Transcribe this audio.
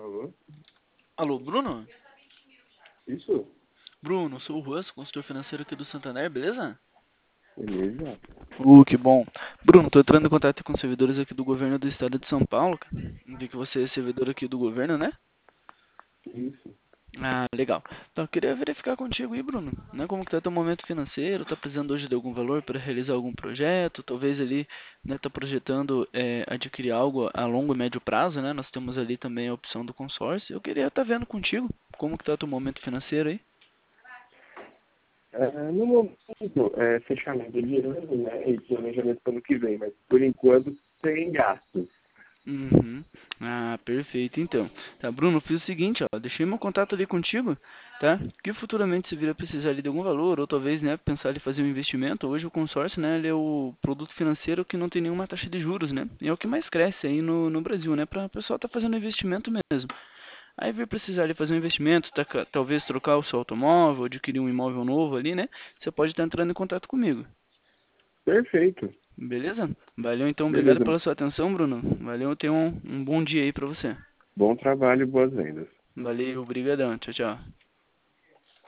Alô? Alô, Bruno? Isso? Bruno, sou o Russ, consultor financeiro aqui do Santander, beleza? Beleza? Que bom. Bruno, tô entrando em contato com servidores aqui do governo do estado de São Paulo, cara. Vi que você é servidor aqui do governo, né? Isso. Ah, legal. Então, eu queria verificar contigo aí, Bruno, né? Como que tá teu momento financeiro? Tá precisando hoje de algum valor para realizar algum projeto? Talvez ali, né, tá projetando adquirir algo a longo e médio prazo, né? Nós temos ali também a opção do consórcio. Eu queria estar vendo contigo como que tá teu momento financeiro aí. No momento, fechamento de ano, né, e planejamento para o ano que vem, mas por enquanto sem gastos. Uhum. Ah, perfeito. Então, tá, Bruno, fiz o seguinte, ó, deixei meu contato ali contigo, tá? Que futuramente se vir a precisar ali de algum valor, ou talvez, né, pensar em fazer um investimento. Hoje o consórcio, né, ele é o produto financeiro que não tem nenhuma taxa de juros, né? E é o que mais cresce aí no Brasil, né? Para o pessoal tá fazendo investimento mesmo. Aí vir precisar ali fazer um investimento, talvez trocar o seu automóvel, adquirir um imóvel novo ali, né? Você pode estar entrando em contato comigo. Perfeito. Beleza? Valeu então, obrigado Beleza. pela sua atenção, Bruno. Valeu, tenha um bom dia aí pra você. Bom trabalho e boas vendas. Valeu, obrigadão. Tchau, tchau.